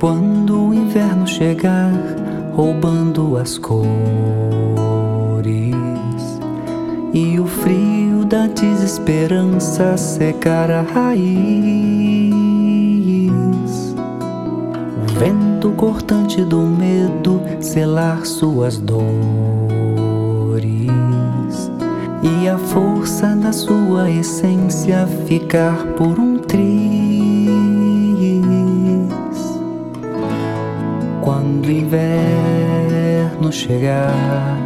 Quando o inverno chegar, roubando as cores, e o frio da desesperança secar a raiz, o vento cortante do medo selar suas dores, e a força da sua essência ficar por um triz. Quando o inverno chegar,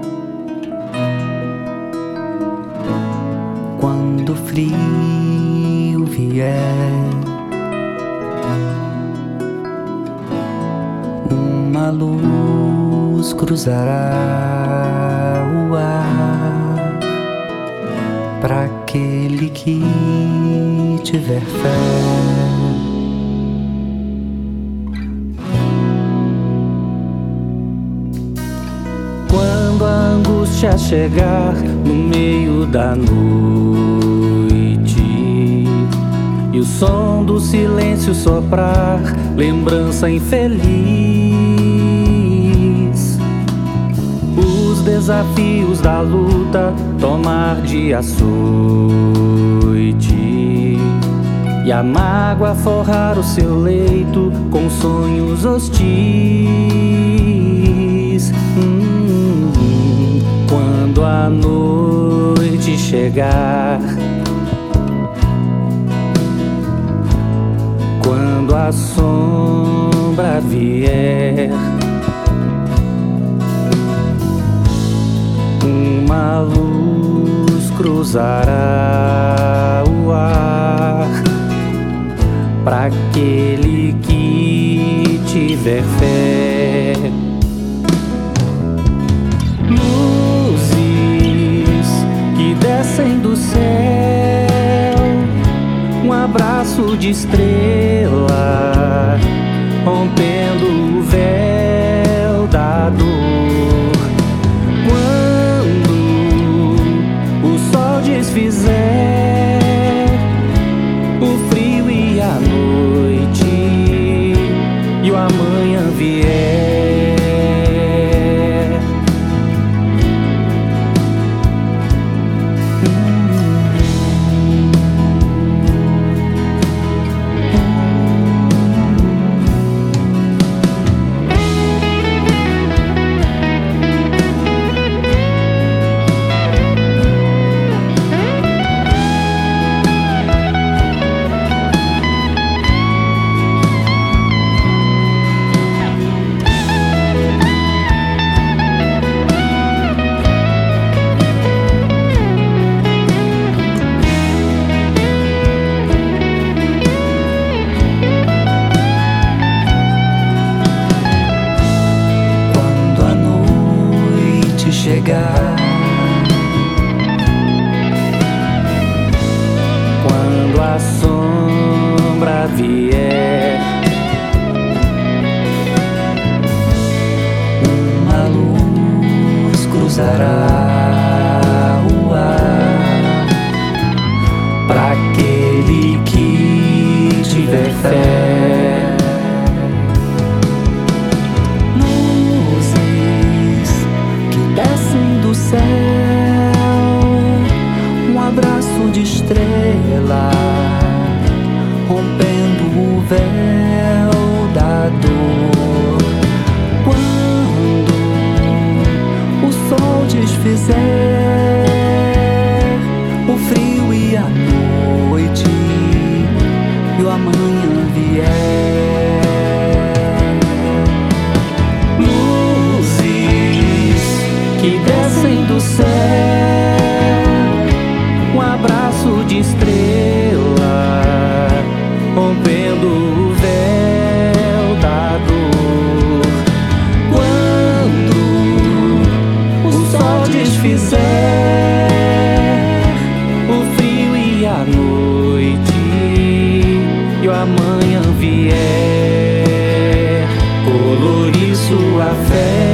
quando o frio vier, uma luz cruzará o ar para aquele que tiver fé. Quando a angústia chegar no meio da noite e o som do silêncio soprar, lembrança infeliz, os desafios da luta tomar de açoite e a mágoa forrar o seu leito com sonhos hostis. Quando a noite chegar, quando a sombra vier, uma luz cruzará o ar para aquele que tiver fé. Descem do céu, um abraço de estrela, rompendo o véu da dor. Quando o sol desfizer o frio e a noite e o amanhã vier, chegar, quando a sombra vier, uma luz cruzará o ar para aquele que tiver fé. Céu, um abraço de estrela, rompendo o véu da dor. Quando o sol desfizer o frio e a noite e o amanhã vier, que descem do céu, um abraço de estrela, rompendo o véu da dor. Quando o sol desfizer o frio e a noite e o amanhã vier, colorir sua fé.